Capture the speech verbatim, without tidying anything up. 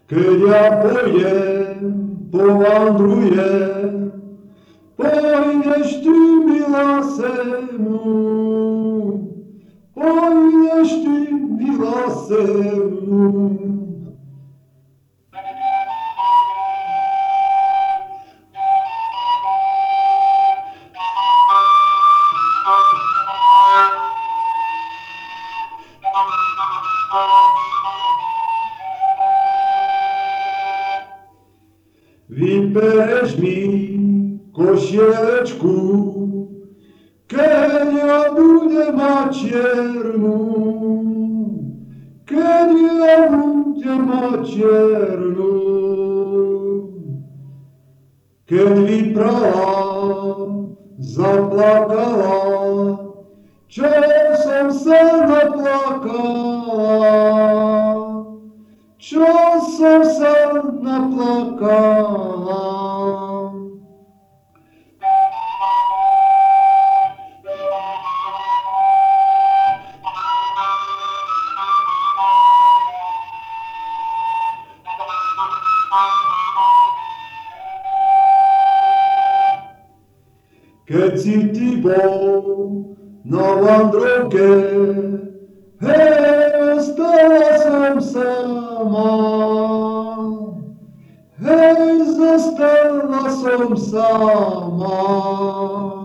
Keď ja pôjdem, povandrujem, pôjdeš ty, milá, se mnou. Pôjdeš ty, milá, se mnou. Vybereš mi košielečku, keď ja budem mať čiernu, keď ja budem mať čiernu. Keď vyprala, zaplakala, čo som sa naplakala, čo som sa naplakala. Keď si ty bol na vandrovke, hej, ostala som sama. Hej, zostala som sama.